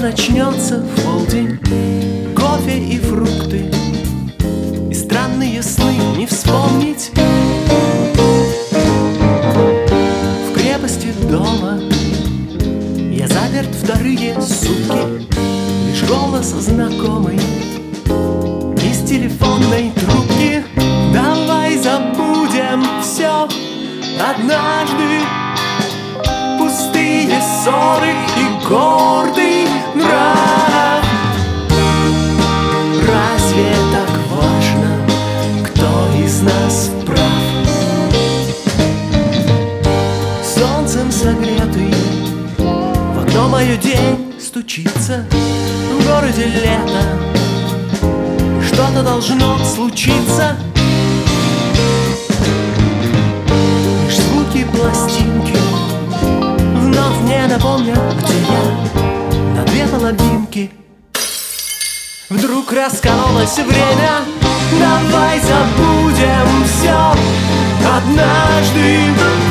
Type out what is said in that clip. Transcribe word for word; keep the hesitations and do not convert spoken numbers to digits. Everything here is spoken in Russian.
начнется в полдень. Кофе и фрукты, и странные сны не вспомнить. В крепости дома я заперт вторые сутки. Лишь голос знакомый из телефонной трубки. Давай забудем все однажды. Пустые ссоры и гордый нрав. Разве так важно, кто из нас прав? Солнцем согретый в окно мое день стучится. В городе лето, что-то должно случиться. Лишь звуки пластинки вновь мне напомнят, где я на две половинки. Вдруг раскололось время. Давай забудем все однажды.